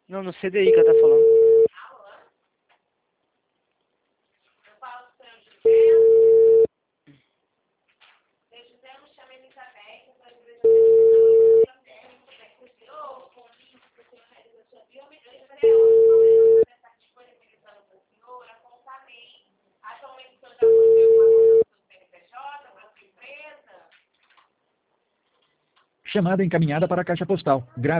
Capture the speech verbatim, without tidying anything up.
Não, no C D I que ela tá falando. Eu falo com o senhor José. Seu José não chama Elizabeth, para a igreja o senhor, com isso que o senhor realiza a sua vida. Eu falei, eu estou disponibilizando para o senhor apontamento. Atualmente o senhor já conseguiu uma conta do seu C N P J, para a sua empresa? Chamada encaminhada para a caixa postal. Gra